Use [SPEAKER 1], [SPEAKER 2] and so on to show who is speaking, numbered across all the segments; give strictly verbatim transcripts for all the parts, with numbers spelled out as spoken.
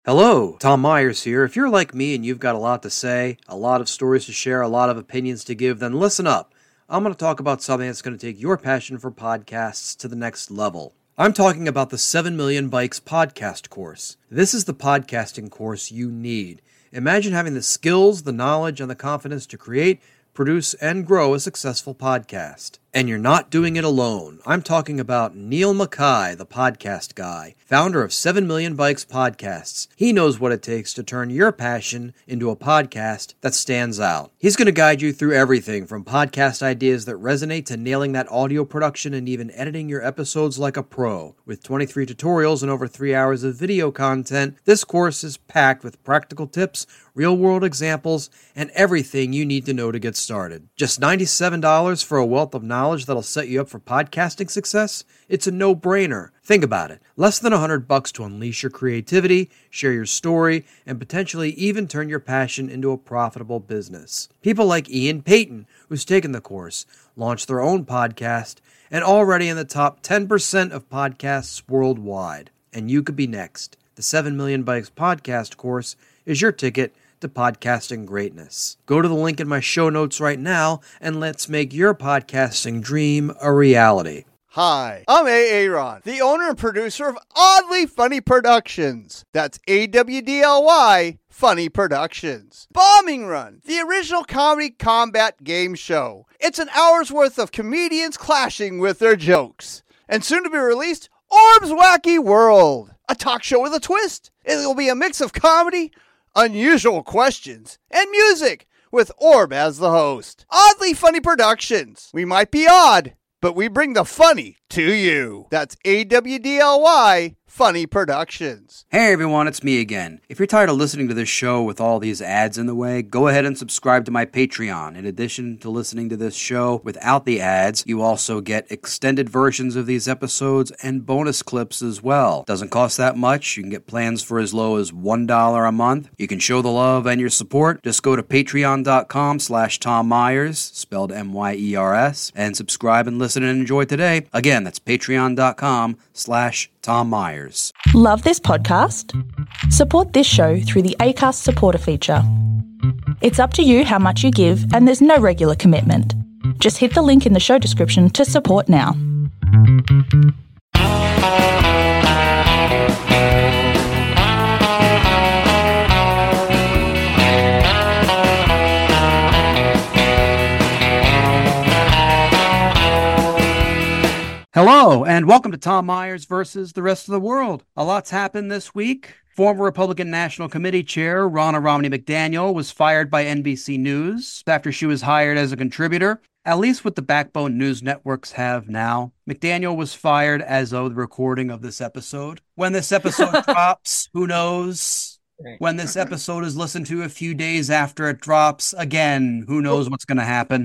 [SPEAKER 1] Hello, Tom Myers here. If you're like me and you've got a lot to say, a lot of stories to share, a lot of opinions to give, then listen up. I'm going to talk about something that's going to take your passion for podcasts to the next level. I'm talking about the seven million Bikes podcast course. This is the podcasting course you need. Imagine having the skills, the knowledge, and the confidence to create, produce, and grow a successful podcast. And you're not doing it alone. I'm talking about Neil Mackay, the podcast guy, founder of seven million Bikes podcasts. He knows what it takes to turn your passion into a podcast that stands out. He's going to guide you through everything from podcast ideas that resonate to nailing that audio production and even editing your episodes like a pro. With twenty-three tutorials and over three hours of video content, this course is packed with practical tips, real-world examples, and everything you need to know to get started. Just ninety-seven dollars for a wealth of knowledge that'll set you up for podcasting success? It's a no-brainer. Think about it. Less than one hundred bucks to unleash your creativity, share your story, and potentially even turn your passion into a profitable business. People like Ian Payton, who's taken the course, launched their own podcast, and already in the top ten percent of podcasts worldwide. And you could be next. The seven million Bikes podcast course is your ticket to podcasting greatness. Go to the link in my show notes right now and let's make your podcasting dream a reality.
[SPEAKER 2] Hi, I'm A. Aaron, the owner and producer of Oddly Funny Productions. That's A W D L Y Funny Productions. Bombing Run, the original comedy combat game show. It's an hour's worth of comedians clashing with their jokes. And soon to be released, Orb's Wacky World, a talk show with a twist. It will be a mix of comedy, unusual questions, and music, with Orb as the host. Oddly Funny Productions. We might be odd, but we bring the funny to you. That's A W D L Y Funny Productions.
[SPEAKER 1] Hey everyone, it's me again. If you're tired of listening to this show with all these ads in the way, go ahead and subscribe to my Patreon. In addition to listening to this show without the ads, you also get extended versions of these episodes and bonus clips as well. Doesn't cost that much. You can get plans for as low as one dollar a month. You can show the love and your support. Just go to patreon.com slash Tom Myers, spelled M Y E R S, and subscribe and listen and enjoy today. Again, that's patreon.com slash Tom Myers.
[SPEAKER 3] Love this podcast? Support this show through the Acast supporter feature. It's up to you how much you give, and there's no regular commitment. Just hit the link in the show description to support now.
[SPEAKER 1] Hello, and welcome to Tom Myers versus the rest of the world. A lot's happened this week. Former Republican National Committee Chair Ronna Romney McDaniel was fired by N B C News after she was hired as a contributor, at least what the backbone news networks have now. McDaniel was fired as of the recording of this episode. When this episode drops, who knows? When this episode is listened to a few days after it drops, again, who knows what's going to happen?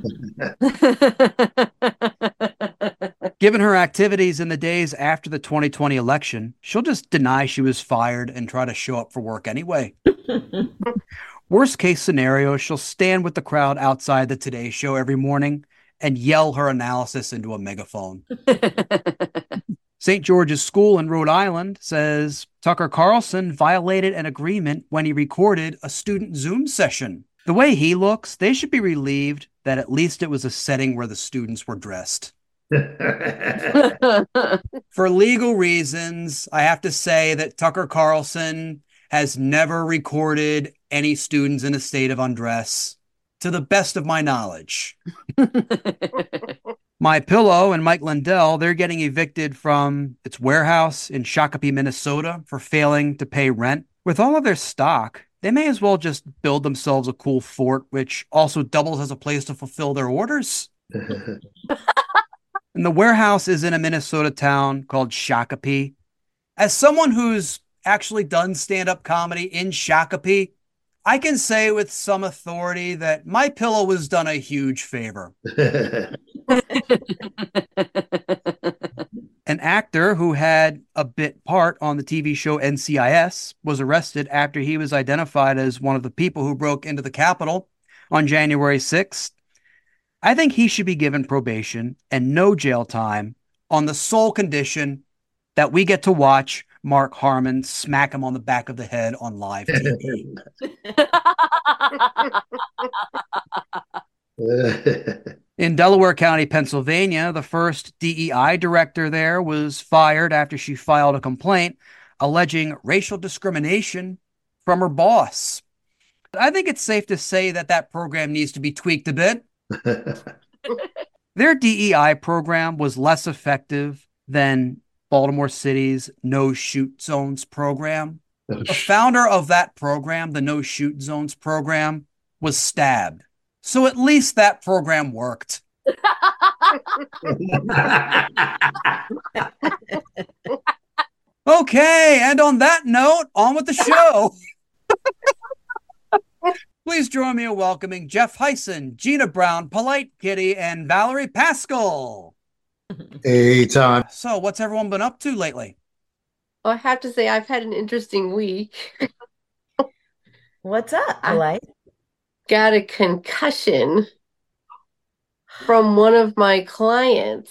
[SPEAKER 1] Given her activities in the days after the twenty twenty election, she'll just deny she was fired and try to show up for work anyway. Worst case scenario, she'll stand with the crowd outside the Today Show every morning and yell her analysis into a megaphone. Saint George's School in Rhode Island says Tucker Carlson violated an agreement when he recorded a student Zoom session. The way he looks, they should be relieved that at least it was a setting where the students were dressed. For legal reasons, I have to say that Tucker Carlson has never recorded any students in a state of undress, to the best of my knowledge. My Pillow and Mike Lindell, they're getting evicted from its warehouse in Shakopee, Minnesota for failing to pay rent. With all of their stock, they may as well just build themselves a cool fort, which also doubles as a place to fulfill their orders. And the warehouse is in a Minnesota town called Shakopee. As someone who's actually done stand-up comedy in Shakopee, I can say with some authority that My Pillow was done a huge favor. An actor who had a bit part on the T V show N C I S was arrested after he was identified as one of the people who broke into the Capitol on January sixth. I think he should be given probation and no jail time on the sole condition that we get to watch Mark Harmon smack him on the back of the head on live T V. In Delaware County, Pennsylvania, the first D E I director there was fired after she filed a complaint alleging racial discrimination from her boss. I think it's safe to say that that program needs to be tweaked a bit. Their D E I program was less effective than Baltimore City's no-shoot zones program. The founder of that program, the no-shoot zones program, was stabbed. So at least that program worked. Okay, and on that note, on with the show. Please join me in welcoming Jeff Hyson, Gina Brown, Polite Kitty, and Valerie Pascal.
[SPEAKER 4] Hey, Tom.
[SPEAKER 1] So what's everyone been up to lately?
[SPEAKER 5] Well, I have to say I've had an interesting week.
[SPEAKER 6] What's up, Polite?
[SPEAKER 5] Got a concussion from one of my clients.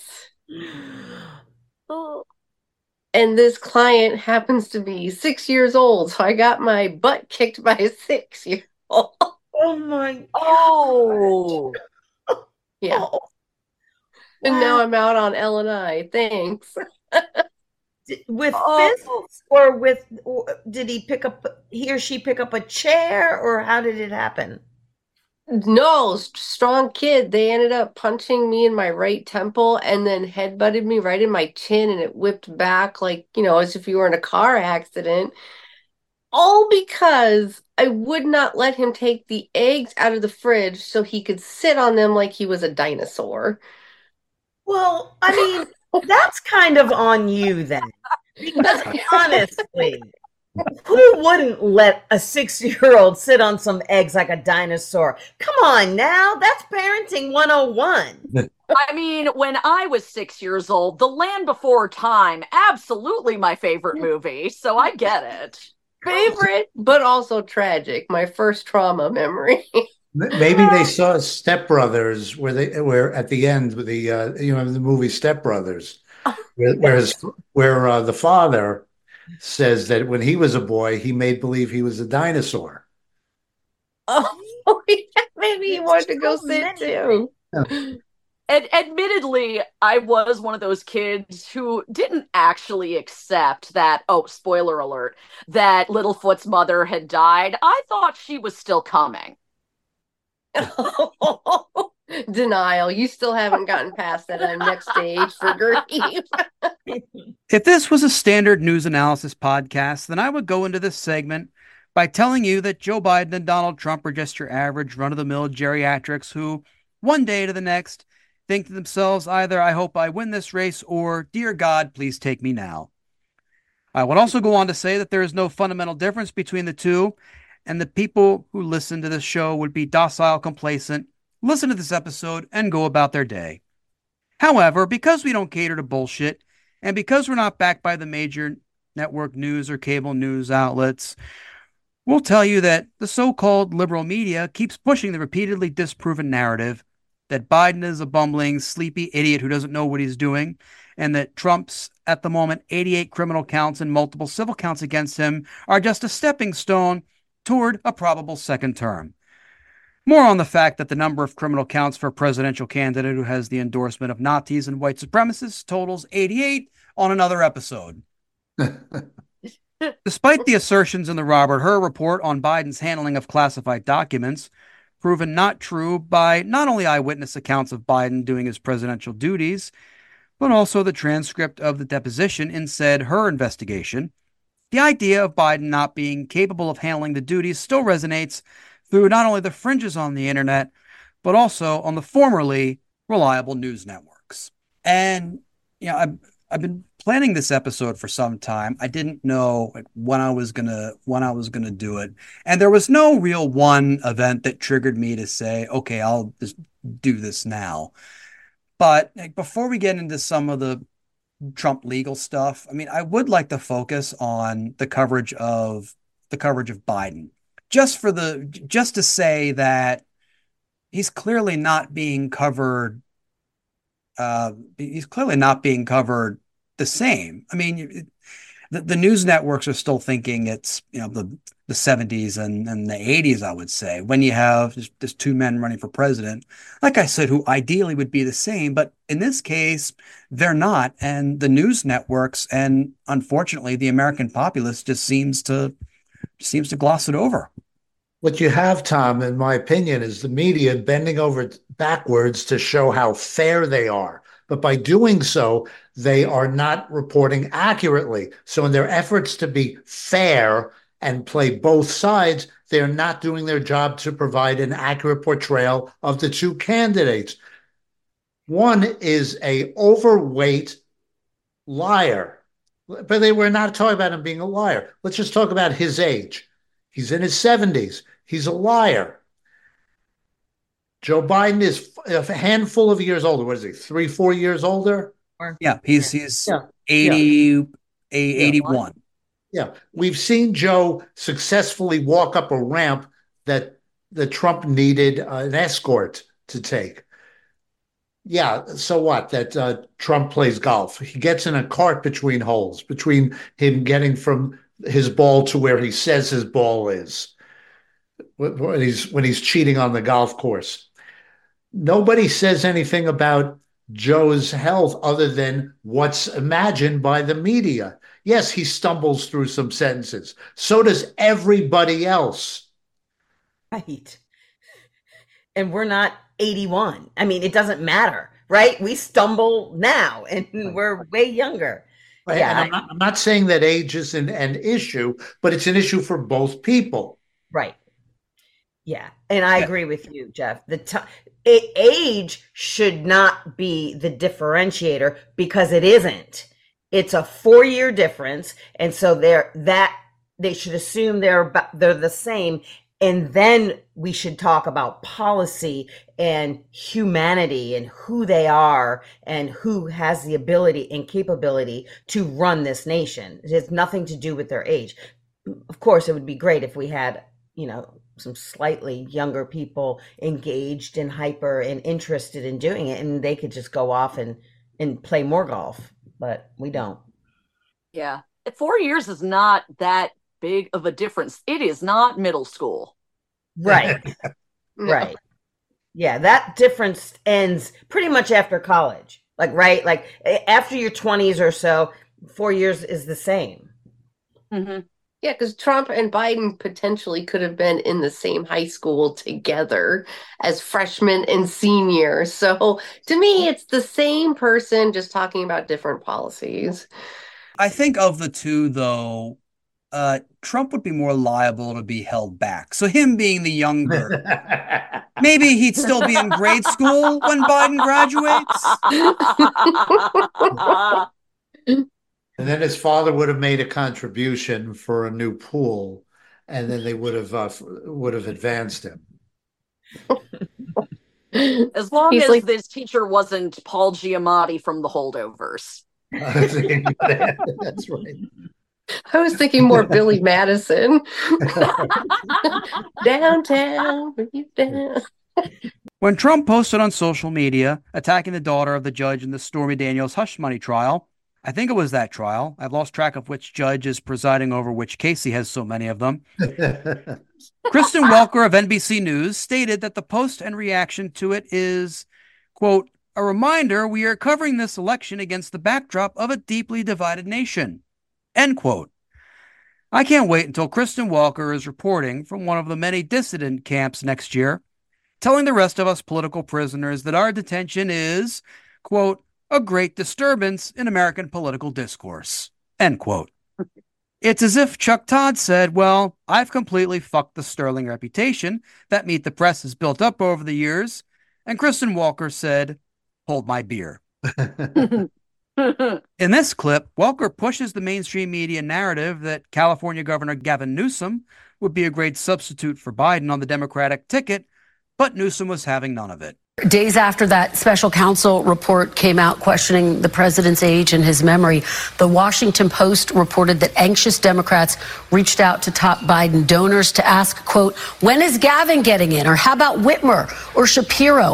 [SPEAKER 5] Oh. And this client happens to be six years old, so I got my butt kicked by a six-year-old.
[SPEAKER 6] Oh my!
[SPEAKER 5] Oh, yeah.
[SPEAKER 6] Oh.
[SPEAKER 5] And
[SPEAKER 6] Wow.
[SPEAKER 5] now I'm out on L and I. Thanks.
[SPEAKER 6] With
[SPEAKER 5] Oh.
[SPEAKER 6] fists, or with? Or did he pick up? He or she pick up a chair, or how did it happen?
[SPEAKER 5] No, st- strong kid. They ended up punching me in my right temple and then headbutted me right in my chin, and it whipped back like, you know, as if you were in a car accident. All because I would not let him take the eggs out of the fridge so he could sit on them like he was a dinosaur.
[SPEAKER 6] Well, I mean, that's kind of on you then, because honestly, who wouldn't let a six-year-old sit on some eggs like a dinosaur? Come on now, that's parenting one oh one.
[SPEAKER 7] I mean, when I was six years old, The Land Before Time, absolutely my favorite movie, so I get it.
[SPEAKER 5] Favorite, but also tragic. My first trauma memory.
[SPEAKER 4] Maybe they saw Step Brothers, where they where at the end with the uh, you know the movie Step Brothers, where where, his, where uh, the father says that when he was a boy, he made believe he was a dinosaur.
[SPEAKER 5] Oh, yeah, maybe he wanted to go
[SPEAKER 6] So
[SPEAKER 5] sit
[SPEAKER 6] many
[SPEAKER 5] too.
[SPEAKER 7] And admittedly, I was one of those kids who didn't actually accept that, oh, spoiler alert, that Littlefoot's mother had died. I thought she was still coming.
[SPEAKER 5] Denial. You still haven't gotten past that. I'm next stage for grief.
[SPEAKER 1] If this was a standard news analysis podcast, then I would go into this segment by telling you that Joe Biden and Donald Trump are just your average run-of-the-mill geriatrics who, one day to the next, think to themselves either, I hope I win this race, or, dear God, please take me now. I would also go on to say that there is no fundamental difference between the two, and the people who listen to this show would be docile, complacent, listen to this episode, and go about their day. However, because we don't cater to bullshit, and because we're not backed by the major network news or cable news outlets, we'll tell you that the so-called liberal media keeps pushing the repeatedly disproven narrative that Biden is a bumbling, sleepy idiot who doesn't know what he's doing, and that Trump's, at the moment, eighty-eight criminal counts and multiple civil counts against him are just a stepping stone toward a probable second term. More on the fact that the number of criminal counts for a presidential candidate who has the endorsement of Nazis and white supremacists totals eighty-eight on another episode. Despite the assertions in the Robert Hur report on Biden's handling of classified documents, proven not true by not only eyewitness accounts of Biden doing his presidential duties, but also the transcript of the deposition in said Hur investigation, the idea of Biden not being capable of handling the duties still resonates through not only the fringes on the internet, but also on the formerly reliable news networks. And, you know, I've, I've been planning this episode for some time. I didn't know like, when I was gonna when I was gonna do it, and there was no real one event that triggered me to say, "Okay, I'll just do this now." But like, before we get into some of the Trump legal stuff, I mean, I would like to focus on the coverage of the coverage of Biden, just for the just to say that he's clearly not being covered. Uh, he's clearly not being covered the same. I mean, the, the news networks are still thinking it's, you know, the the seventies and, and the eighties, I would say, when you have just, just two men running for president, like I said, who ideally would be the same. But in this case, they're not. And the news networks and unfortunately, the American populace just seems to seems to gloss it over.
[SPEAKER 4] What you have, Tom, in my opinion, is the media bending over backwards to show how fair they are. But by doing so, they are not reporting accurately. So in their efforts to be fair and play both sides, they're not doing their job to provide an accurate portrayal of the two candidates. One is a overweight liar, but they were not talking about him being a liar. Let's just talk about his age. He's in his seventies. He's a liar. Joe Biden is a handful of years older. What is he? Three, four years older?
[SPEAKER 1] Yeah, he's he's yeah. eighty, yeah. eighty-one.
[SPEAKER 4] Yeah, we've seen Joe successfully walk up a ramp that the Trump needed uh, an escort to take. Yeah, so what? That uh, Trump plays golf. He gets in a cart between holes, between him getting from his ball to where he says his ball is when he's when he's cheating on the golf course. Nobody says anything about Joe's health other than what's imagined by the media. Yes, he stumbles through some sentences. So does everybody else.
[SPEAKER 6] Right. And we're not eighty-one. I mean, it doesn't matter, right? We stumble now and we're way younger.
[SPEAKER 4] Right. Yeah, and I'm not, I'm not saying that age is an, an issue, but it's an issue for both people.
[SPEAKER 6] Right. Yeah. And I yeah. agree with you, Jeff. The t- it, age should not be the differentiator because it isn't. It's a four-year difference, and so they're that they should assume they're they're the same, and then we should talk about policy and humanity and who they are and who has the ability and capability to run this nation. It has nothing to do with their age. Of course, it would be great if we had, you know, some slightly younger people engaged and hyper and interested in doing it, and they could just go off and and play more golf. But we don't.
[SPEAKER 7] Yeah. Four years is not that big of a difference. It is not middle school.
[SPEAKER 6] Right. Right. Yeah. That difference ends pretty much after college. Like, right. Like after your twenties or so, four years is the same.
[SPEAKER 5] Mm-hmm. Yeah. Because Trump and Biden potentially could have been in the same high school together as freshmen and seniors. So to me, it's the same person just talking about different policies.
[SPEAKER 1] I think of the two, though, uh, Trump would be more liable to be held back. So him being the younger, maybe he'd still be in grade school when Biden graduates.
[SPEAKER 4] And then his father would have made a contribution for a new pool, and then they would have uh, would have advanced him.
[SPEAKER 7] As long He's as like, this teacher wasn't Paul Giamatti from The Holdovers.
[SPEAKER 4] That's right.
[SPEAKER 5] I was thinking more Billy Madison. Downtown, down.
[SPEAKER 1] When Trump posted on social media attacking the daughter of the judge in the Stormy Daniels hush money trial, I think it was that trial. I've lost track of which judge is presiding over which case. He has so many of them. Kristen Welker of N B C News stated that the post and reaction to it is, quote, a reminder we are covering this election against the backdrop of a deeply divided nation, end quote. I can't wait until Kristen Welker is reporting from one of the many dissident camps next year, telling the rest of us political prisoners that our detention is, quote, a great disturbance in American political discourse, end quote. It's as if Chuck Todd said, well, I've completely fucked the sterling reputation that Meet the Press has built up over the years. And Kristen Welker said, hold my beer. In this clip, Welker pushes the mainstream media narrative that California Governor Gavin Newsom would be a great substitute for Biden on the Democratic ticket, but Newsom was having none of it.
[SPEAKER 8] Days after that special counsel report came out questioning the president's age and his memory, the Washington Post reported that anxious Democrats reached out to top Biden donors to ask, quote, when is Gavin getting in? Or how about Whitmer or Shapiro?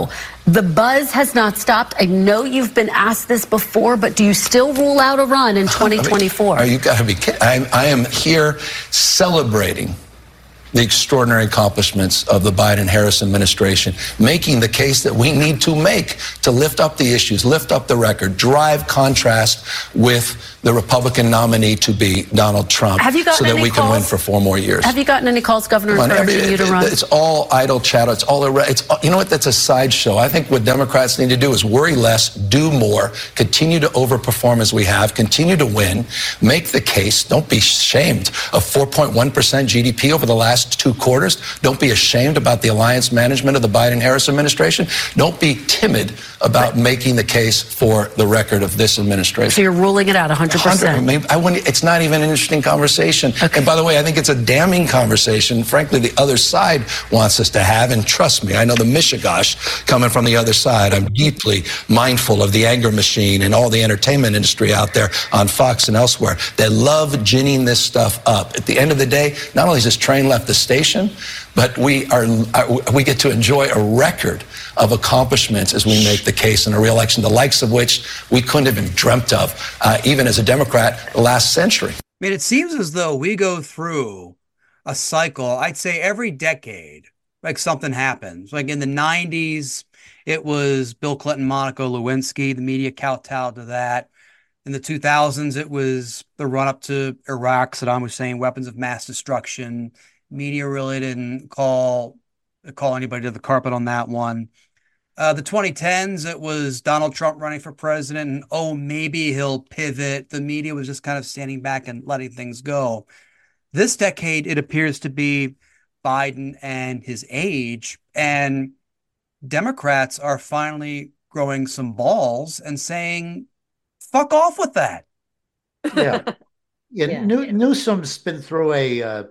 [SPEAKER 8] The buzz has not stopped. I know you've been asked this before, but do you still rule out a run in twenty twenty-four?
[SPEAKER 9] I mean, you got to be kidding. I, I am here celebrating the extraordinary accomplishments of the Biden-Harris administration, making the case that we need to make to lift up the issues, lift up the record, drive contrast with the Republican nominee to be Donald Trump,
[SPEAKER 8] Have you gotten
[SPEAKER 9] so that
[SPEAKER 8] any
[SPEAKER 9] we can
[SPEAKER 8] calls?
[SPEAKER 9] win for four more years.
[SPEAKER 8] Have you gotten any calls, Governor,
[SPEAKER 9] Come on,
[SPEAKER 8] encouraging
[SPEAKER 9] every-
[SPEAKER 8] you to
[SPEAKER 9] it-
[SPEAKER 8] run?
[SPEAKER 9] It's all idle chatter. It's all irre- it's you know what? That's a sideshow. I think what Democrats need to do is worry less, do more, continue to overperform as we have, continue to win, make the case. Don't be ashamed of four point one percent G D P over the last two quarters. Don't be ashamed about the alliance management of the Biden-Harris administration. Don't be timid about making the case for the record of this administration.
[SPEAKER 8] So you're ruling it out one hundred percent.
[SPEAKER 9] I mean, I wouldn't, it's not even an interesting conversation. Okay. And by the way, I think it's a damning conversation. Frankly, the other side wants us to have. And trust me, I know the mishigash coming from the other side. I'm deeply mindful of the anger machine and all the entertainment industry out there on Fox and elsewhere. They love ginning this stuff up. At the end of the day, not only has this train left the station, but we are we get to enjoy a record of accomplishments as we make the case in a re-election, the likes of which we couldn't have been dreamt of, uh, even as a Democrat last century.
[SPEAKER 1] I mean, it seems as though we go through a cycle, I'd say every decade, like something happens. Like in the nineties, it was Bill Clinton, Monica Lewinsky, the media kowtowed to that. In the two thousands, it was the run-up to Iraq, Saddam Hussein, weapons of mass destruction. Media really didn't call call anybody to the carpet on that one. Uh, the twenty tens, it was Donald Trump running for president, and oh, maybe he'll pivot. The media was just kind of standing back and letting things go. This decade, it appears to be Biden and his age, and Democrats are finally growing some balls and saying, fuck off with that.
[SPEAKER 4] Yeah. Yeah.
[SPEAKER 6] Yeah.
[SPEAKER 4] New, Newsom's been through a uh,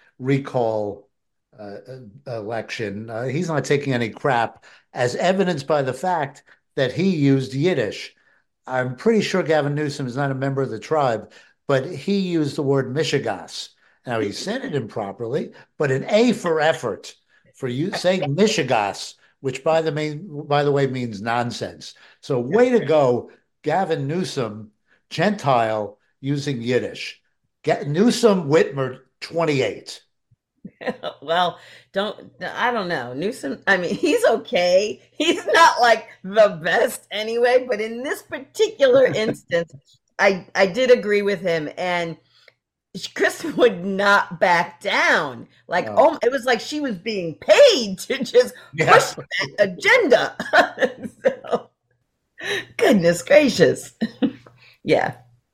[SPEAKER 4] recall uh, election. Uh, he's not taking any crap, as evidenced by the fact that he used Yiddish. I'm pretty sure Gavin Newsom is not a member of the tribe, but he used the word Michigas. Now, he said it improperly, but an A for effort for you saying Michigas, which by the main, by the way, means nonsense. So way to go, Gavin Newsom, Gentile, using Yiddish. Get Newsom Whitmer, twenty-eight.
[SPEAKER 6] Well, don't, I don't know. Newsom, I mean, he's okay. He's not like the best anyway, but in this particular instance, I, I did agree with him. And Kristen would not back down. Like, oh, oh it was like she was being paid to just yeah. push that agenda. So, goodness gracious. Yeah.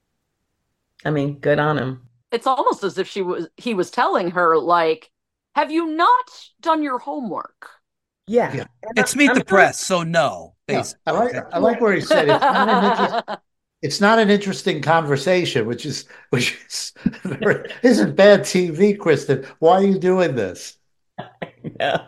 [SPEAKER 6] I mean, good on him.
[SPEAKER 7] It's almost as if she was he was telling her, like, have you not done your homework?
[SPEAKER 6] Yeah.
[SPEAKER 1] yeah. It's meet I'm the press, so no.
[SPEAKER 4] Yeah. I like I like where he said it's not an interest, it's not an interesting conversation, which is which is very, isn't bad T V, Kristen. Why are you doing this?
[SPEAKER 6] No.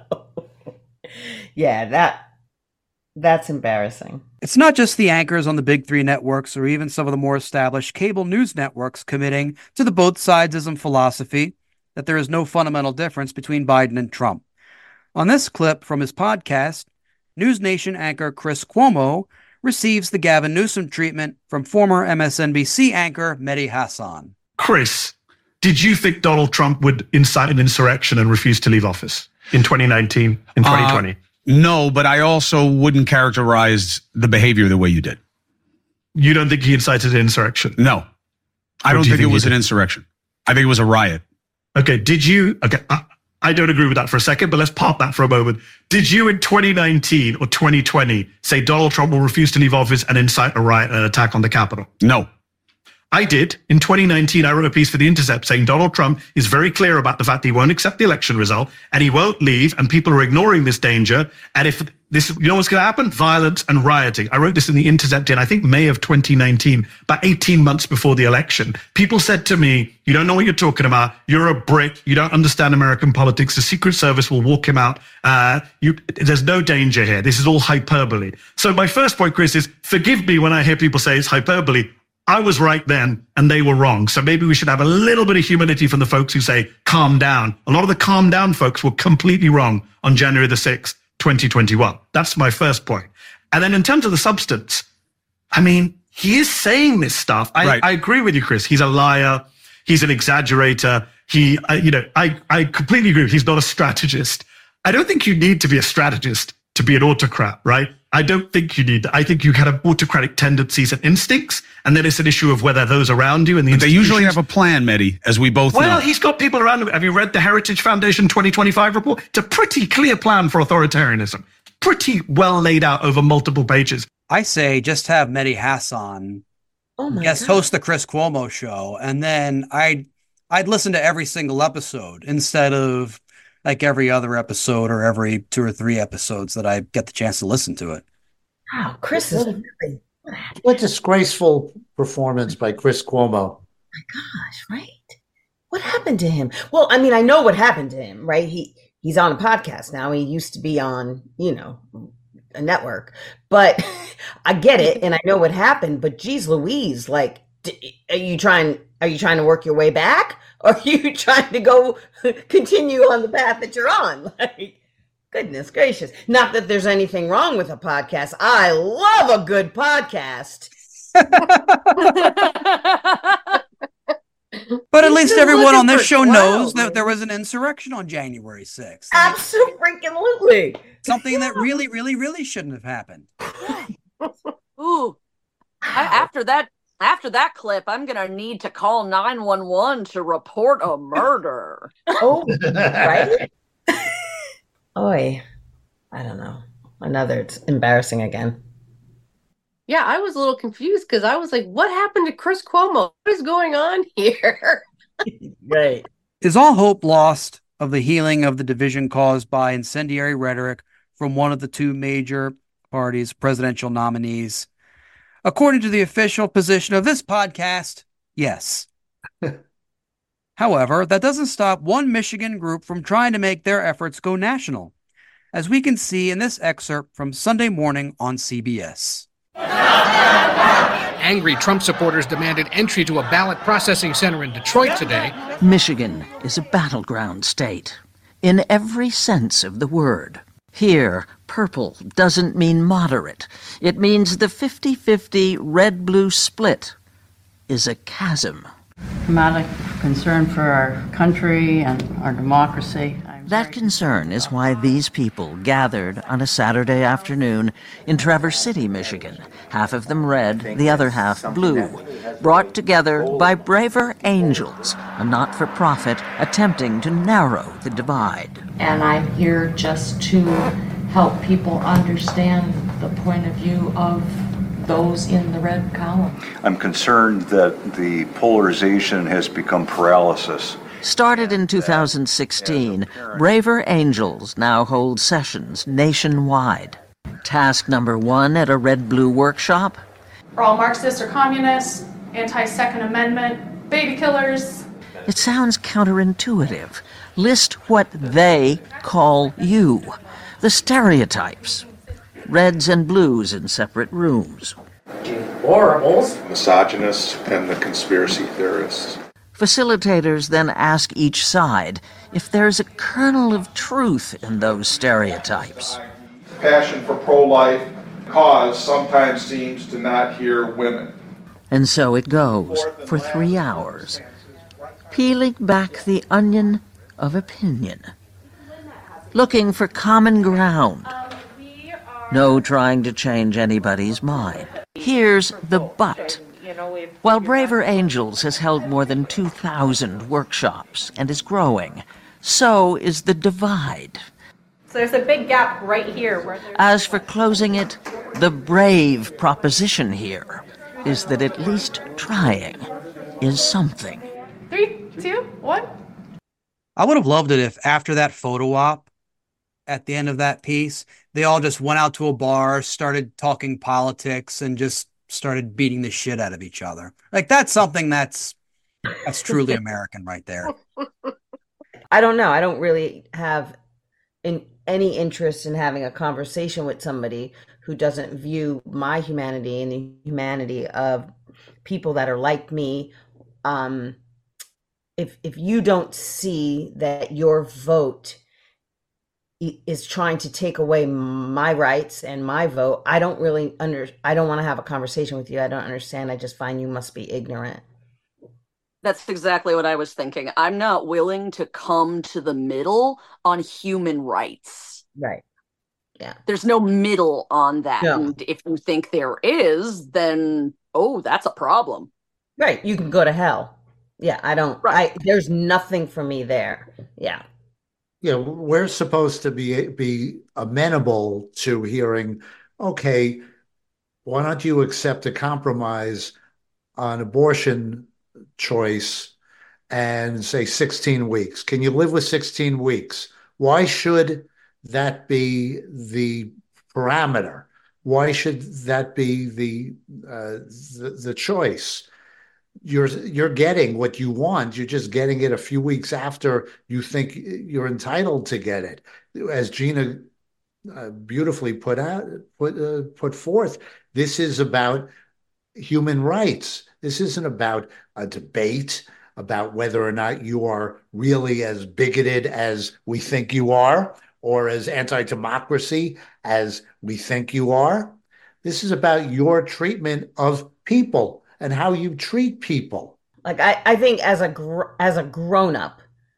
[SPEAKER 6] Yeah, that that's embarrassing.
[SPEAKER 1] It's not just the anchors on the big three networks or even some of the more established cable news networks committing to the both sidesism philosophy that there is no fundamental difference between Biden and Trump. On this clip from his podcast, News Nation anchor Chris Cuomo receives the Gavin Newsom treatment from former M S N B C anchor Mehdi Hasan.
[SPEAKER 10] Chris, did you think Donald Trump would incite an insurrection and refuse to leave office in twenty nineteen, in twenty twenty? Uh,
[SPEAKER 11] no, but I also wouldn't characterize the behavior the way you did.
[SPEAKER 10] You don't think he incited an insurrection?
[SPEAKER 11] No. I don't do think, think it was an insurrection. I think it was a riot.
[SPEAKER 10] Okay, did you, okay, I, I don't agree with that for a second, but let's park that for a moment. Did you in twenty nineteen or twenty twenty say Donald Trump will refuse to leave office and incite a riot and an attack on the Capitol?
[SPEAKER 11] No.
[SPEAKER 10] I did. In twenty nineteen, I wrote a piece for The Intercept saying Donald Trump is very clear about the fact he won't accept the election result and he won't leave, and people are ignoring this danger. And if this, you know what's going to happen? Violence and rioting. I wrote this in The Intercept in, I think, May of twenty nineteen, about eighteen months before the election. People said to me, you don't know what you're talking about. You're a brick. You don't understand American politics. The Secret Service will walk him out. Uh, you, there's no danger here. This is all hyperbole. So my first point, Chris, is forgive me when I hear people say it's hyperbole. I was right then and they were wrong. So maybe we should have a little bit of humility from the folks who say, calm down. A lot of the calm down folks were completely wrong on January the sixth, twenty twenty-one. That's my first point. And then in terms of the substance, I mean, he is saying this stuff. I,
[SPEAKER 11] Right.
[SPEAKER 10] I agree with you, Chris. He's a liar. He's an exaggerator. He, I, you know, I, I completely agree. He's not a strategist. I don't think you need to be a strategist to be an autocrat, right? I don't think you need. I think you have autocratic tendencies and instincts, and then it's an issue of whether those around you and the
[SPEAKER 11] But they usually have
[SPEAKER 10] institutions-
[SPEAKER 11] a plan, Mehdi, as we both
[SPEAKER 10] Well,
[SPEAKER 11] know.
[SPEAKER 10] he's got people around him. Have you read the Heritage Foundation twenty twenty-five report? It's a pretty clear plan for authoritarianism. Pretty well laid out over multiple pages.
[SPEAKER 1] I say just have Mehdi Hassan
[SPEAKER 6] Oh my
[SPEAKER 1] guest
[SPEAKER 6] God.
[SPEAKER 1] host the Chris Cuomo show, and then I'd I'd listen to every single episode instead of like every other episode or every two or three episodes that I get the chance to listen to it.
[SPEAKER 6] Wow, Chris is really,
[SPEAKER 4] What disgraceful performance by Chris Cuomo.
[SPEAKER 6] gosh, right? What happened to him? Well, I mean, I know what happened to him, right? He he's on a podcast now. He used to be on, you know, a network, but I get it, and I know what happened. But geez, Louise, like, d- are you trying? Are you trying to work your way back, or are you trying to go continue on the path that you're on? Like, goodness gracious! Not that there's anything wrong with a podcast. I love a good podcast.
[SPEAKER 1] But at least
[SPEAKER 6] just
[SPEAKER 1] everyone
[SPEAKER 6] looking
[SPEAKER 1] on this
[SPEAKER 6] for
[SPEAKER 1] show
[SPEAKER 6] clout,
[SPEAKER 1] knows that
[SPEAKER 6] man.
[SPEAKER 1] there was an insurrection on January sixth.
[SPEAKER 6] Absolutely.
[SPEAKER 1] Something that really, really, really shouldn't have happened.
[SPEAKER 7] Ooh. I, after that after that clip, I'm gonna need to call nine one one to report a murder.
[SPEAKER 6] Oh, right? Oi. I don't know. Another, it's embarrassing again.
[SPEAKER 5] Yeah, I was a little confused because I was like, what happened to Chris Cuomo? What is going on here?
[SPEAKER 6] Right.
[SPEAKER 1] Is all hope lost of the healing of the division caused by incendiary rhetoric from one of the two major parties' presidential nominees? According to the official position of this podcast, yes. However, that doesn't stop one Michigan group from trying to make their efforts go national, as we can see in this excerpt from Sunday Morning on C B S.
[SPEAKER 12] Angry Trump supporters demanded entry to a ballot processing center in Detroit today.
[SPEAKER 13] Michigan is a battleground state, in every sense of the word. Here, purple doesn't mean moderate. It means the fifty-fifty red-blue split is a chasm.
[SPEAKER 14] I'm out of concern for our country and our democracy.
[SPEAKER 13] That concern is why these people gathered on a Saturday afternoon in Traverse City, Michigan, half of them red, the other half blue, brought together by Braver Angels, a not-for-profit attempting to narrow the divide.
[SPEAKER 15] And I'm here just to help people understand the point of view of those in the red column.
[SPEAKER 16] I'm concerned that the polarization has become paralysis.
[SPEAKER 13] Started in two thousand sixteen, Braver Angels now hold sessions nationwide. Task number one at a red-blue workshop?
[SPEAKER 17] We're all Marxists or communists, anti-Second Amendment, baby killers.
[SPEAKER 13] It sounds counterintuitive. List what they call you. The stereotypes. Reds and blues in separate rooms.
[SPEAKER 18] Horribles. Misogynists and the conspiracy theorists.
[SPEAKER 13] Facilitators then ask each side if there's a kernel of truth in those stereotypes.
[SPEAKER 18] Passion for pro-life cause sometimes seems to not hear women.
[SPEAKER 13] And so it goes for three hours, peeling back the onion of opinion, looking for common ground. No trying to change anybody's mind. Here's the but. While Braver Angels has held more than two thousand workshops and is growing, so is the divide.
[SPEAKER 17] So there's a big gap right here. Where there's
[SPEAKER 13] As for closing it, the brave proposition here is that at least trying is something.
[SPEAKER 17] Three, two, one.
[SPEAKER 1] I would have loved it if after that photo op, at the end of that piece, they all just went out to a bar, started talking politics, and just started beating the shit out of each other. Like, that's something that's that's truly American right there.
[SPEAKER 6] I don't know. I don't really have in any interest in having a conversation with somebody who doesn't view my humanity and the humanity of people that are like me. Um, if if you don't see that your vote is trying to take away my rights and my vote, I don't really under I don't want to have a conversation with you. I don't understand. I just find you must be ignorant.
[SPEAKER 7] That's exactly what I was thinking. I'm not willing to come to the middle on human rights.
[SPEAKER 6] Right. Yeah.
[SPEAKER 7] There's no middle on that.
[SPEAKER 6] No.
[SPEAKER 7] And if you think there is, then, oh, that's a problem.
[SPEAKER 6] Right. You can go to hell. Yeah. I don't,
[SPEAKER 7] Right.
[SPEAKER 6] I, there's nothing for me there. Yeah.
[SPEAKER 4] Yeah, we're supposed to be be amenable to hearing, okay, why don't you accept a compromise on abortion choice and say sixteen weeks? Can you live with sixteen weeks? Why should that be the parameter? Why should that be the uh, the, the choice? You're you're getting what you want. You're just getting it a few weeks after you think you're entitled to get it. As Gina uh, beautifully put out put uh, put forth, this is about human rights. This isn't about a debate about whether or not you are really as bigoted as we think you are, or as anti-democracy as we think you are. This is about your treatment of people and how you treat people.
[SPEAKER 6] Like I, I think as a gr- as a grown-up,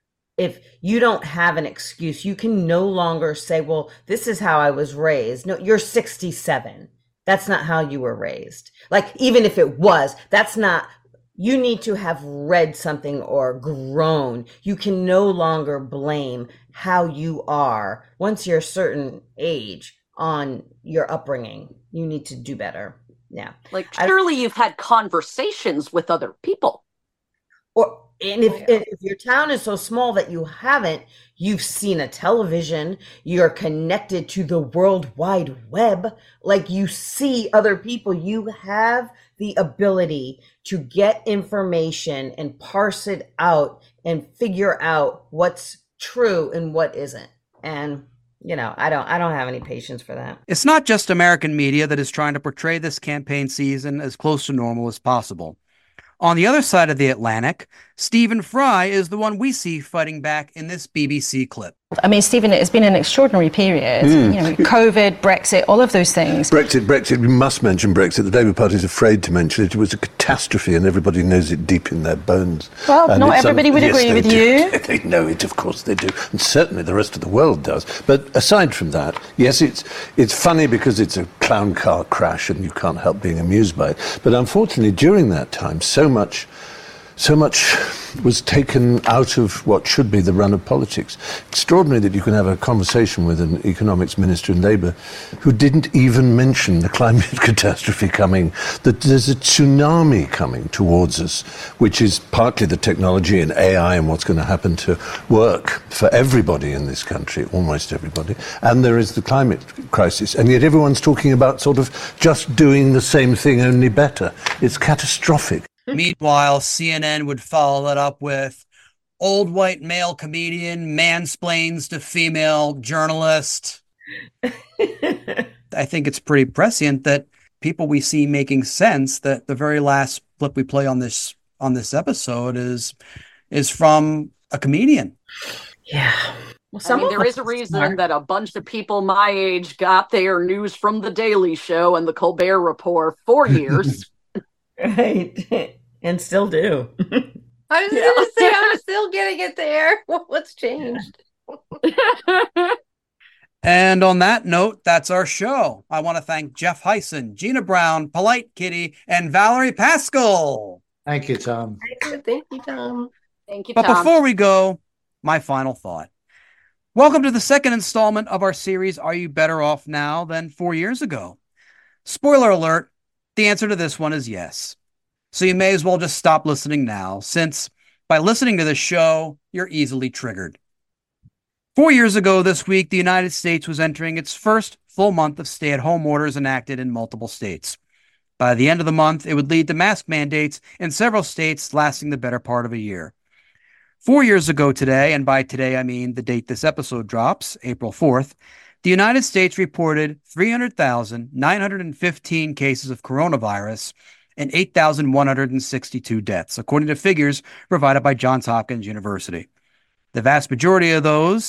[SPEAKER 6] if you don't have an excuse, you can no longer say, well, this is how I was raised. No, you're sixty-seven. That's not how you were raised. Like, even if it was, that's not, you need to have read something or grown. You can no longer blame how you are once you're a certain age on your upbringing. You need to do better. Yeah.
[SPEAKER 7] Like, surely I, you've had conversations with other people.
[SPEAKER 6] Or and if, oh, yeah. if your town is so small that you haven't, you've seen a television, you're connected to the World Wide Web, like you see other people, you have the ability to get information and parse it out and figure out what's true and what isn't. And you know, I don't I don't have any patience for that.
[SPEAKER 1] It's not just American media that is trying to portray this campaign season as close to normal as possible. On the other side of the Atlantic, Stephen Fry is the one we see fighting back in this B B C clip.
[SPEAKER 19] I mean, Stephen, it's been an extraordinary period. Mm. You know, COVID, Brexit, all of those things.
[SPEAKER 20] Brexit, Brexit, we must mention Brexit. The Labour Party is afraid to mention it. It was a catastrophe and everybody knows it deep in their bones.
[SPEAKER 19] Well,
[SPEAKER 20] and
[SPEAKER 19] not everybody would
[SPEAKER 20] yes,
[SPEAKER 19] agree with
[SPEAKER 20] do.
[SPEAKER 19] you.
[SPEAKER 20] They know it, of course they do. And certainly the rest of the world does. But aside from that, yes, it's it's funny because it's a clown car crash and you can't help being amused by it. But unfortunately, during that time, so much... So much was taken out of what should be the run of politics. Extraordinary that you can have a conversation with an economics minister in Labour who didn't even mention the climate catastrophe coming, that there's a tsunami coming towards us, which is partly the technology and A I and what's going to happen to work for everybody in this country, almost everybody. And there is the climate crisis. And yet everyone's talking about sort of just doing the same thing, only better. It's catastrophic.
[SPEAKER 1] Meanwhile, C N N would follow that up with old white male comedian mansplains to female journalist. I think it's pretty prescient that people we see making sense that the very last clip we play on this on this episode is is from a comedian.
[SPEAKER 6] Yeah.
[SPEAKER 7] Well, I mean, there is a reason smart. that a bunch of people my age got their news from The Daily Show and The Colbert Report for years.
[SPEAKER 6] Right. And still do.
[SPEAKER 5] I was yeah. going to say, I'm still getting it there. What's changed?
[SPEAKER 1] And on that note, that's our show. I want to thank Jeff Hyson, Gina Brown, Polite Kitty, and Valerie Pascal.
[SPEAKER 4] Thank you, Tom.
[SPEAKER 5] Thank you, Tom.
[SPEAKER 7] Thank you,
[SPEAKER 1] But
[SPEAKER 7] Tom.
[SPEAKER 1] before we go, my final thought. Welcome to the second installment of our series, Are You Better Off Now Than Four Years Ago? Spoiler alert, the answer to this one is yes. So you may as well just stop listening now, since by listening to this show, you're easily triggered. Four years ago this week, the United States was entering its first full month of stay-at-home orders enacted in multiple states. By the end of the month, it would lead to mask mandates in several states lasting the better part of a year. Four years ago today, and by today I mean the date this episode drops, April fourth, the United States reported three hundred thousand nine hundred fifteen cases of coronavirus and eight thousand one hundred sixty-two deaths, according to figures provided by Johns Hopkins University. The vast majority of those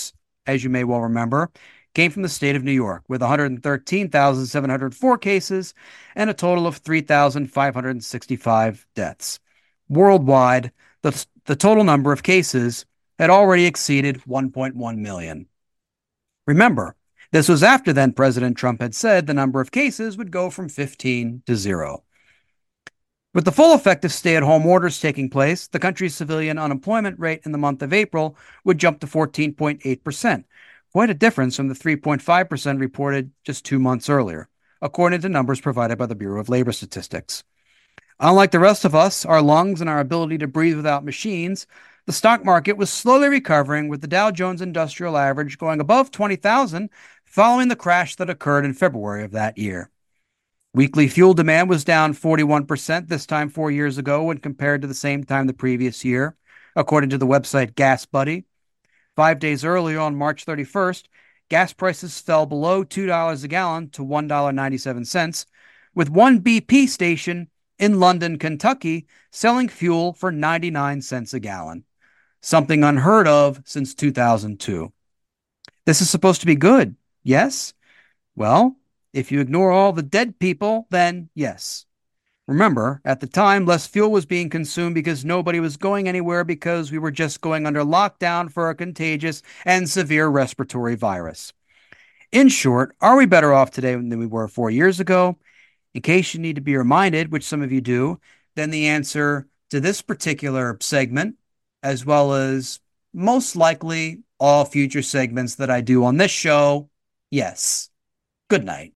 [SPEAKER 1] as you may well remember, came from the state of New York, with one hundred thirteen thousand seven hundred four cases and a total of three thousand five hundred sixty-five deaths. Worldwide, the, the total number of cases had already exceeded one point one million. Remember, this was after then President Trump had said the number of cases would go from fifteen to zero. With the full effect of stay-at-home orders taking place, the country's civilian unemployment rate in the month of April would jump to fourteen point eight percent, quite a difference from the three point five percent reported just two months earlier, according to numbers provided by the Bureau of Labor Statistics. Unlike the rest of us, our lungs and our ability to breathe without machines, the stock market was slowly recovering, with the Dow Jones Industrial Average going above twenty thousand following the crash that occurred in February of that year. Weekly fuel demand was down forty-one percent this time four years ago when compared to the same time the previous year, according to the website Gas Buddy. Five days earlier, on March thirty-first, gas prices fell below two dollars a gallon to one dollar and ninety-seven cents, with one B P station in London, Kentucky, selling fuel for ninety-nine cents a gallon, something unheard of since two thousand two. This is supposed to be good, yes? Well, if you ignore all the dead people, then yes. Remember, at the time, less fuel was being consumed because nobody was going anywhere because we were just going under lockdown for a contagious and severe respiratory virus. In short, are we better off today than we were four years ago? In case you need to be reminded, which some of you do, then the answer to this particular segment, as well as most likely all future segments that I do on this show, yes. Good night.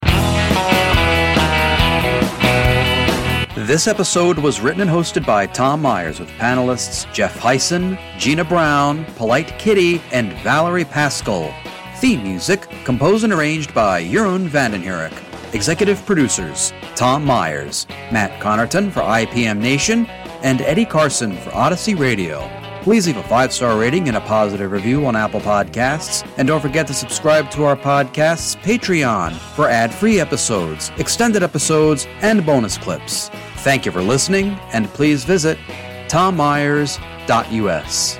[SPEAKER 1] This episode was written and hosted by Tom Myers with panelists Jeff Hyson, Gina Brown, Polite Kitty, and Valerie Pascal. Theme music composed and arranged by Jeroen Vandenhurik. Executive producers Tom Myers, Matt Connerton for I P M Nation, and Eddie Carson for Odyssey Radio. Please leave a five-star rating and a positive review on Apple Podcasts, and don't forget to subscribe to our podcast's Patreon for ad-free episodes, extended episodes, and bonus clips. Thank you for listening, and please visit tom myers dot u s.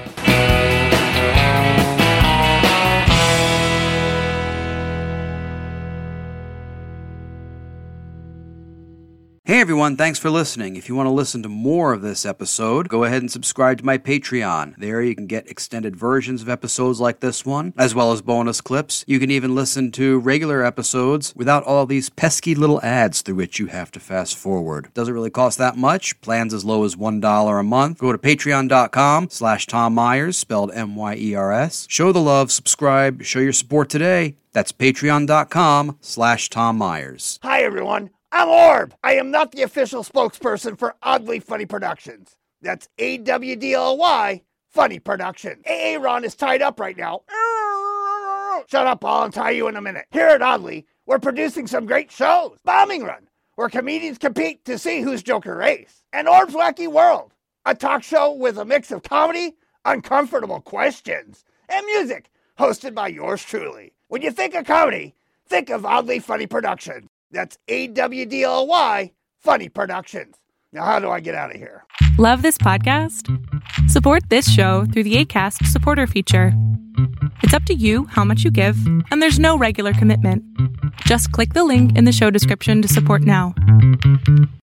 [SPEAKER 1] Hey everyone, thanks for listening. If you want to listen to more of this episode, go ahead and subscribe to my Patreon. There you can get extended versions of episodes like this one, as well as bonus clips. You can even listen to regular episodes without all these pesky little ads through which you have to fast forward. Doesn't really cost that much. Plans as low as one dollar a month. Go to patreon.com slash Tom Myers, spelled M Y E R S. Show the love, subscribe, show your support today. That's patreon.com slash Tom Myers.
[SPEAKER 2] Hi, everyone. I'm Orb. I am not the official spokesperson for Oddly Funny Productions. That's A W D L Y Funny Productions. Aaron is tied up right now. Shut up, I'll untie you in a minute. Here at Oddly, we're producing some great shows. Bombing Run, where comedians compete to see who's Joker Race. And Orb's Wacky World, a talk show with a mix of comedy, uncomfortable questions, and music, hosted by yours truly. When you think of comedy, think of Oddly Funny Productions. That's A W D L Y Funny Productions. Now, how do I get out of here?
[SPEAKER 21] Love this podcast? Support this show through the Acast supporter feature. It's up to you how much you give, and there's no regular commitment. Just click the link in the show description to support now.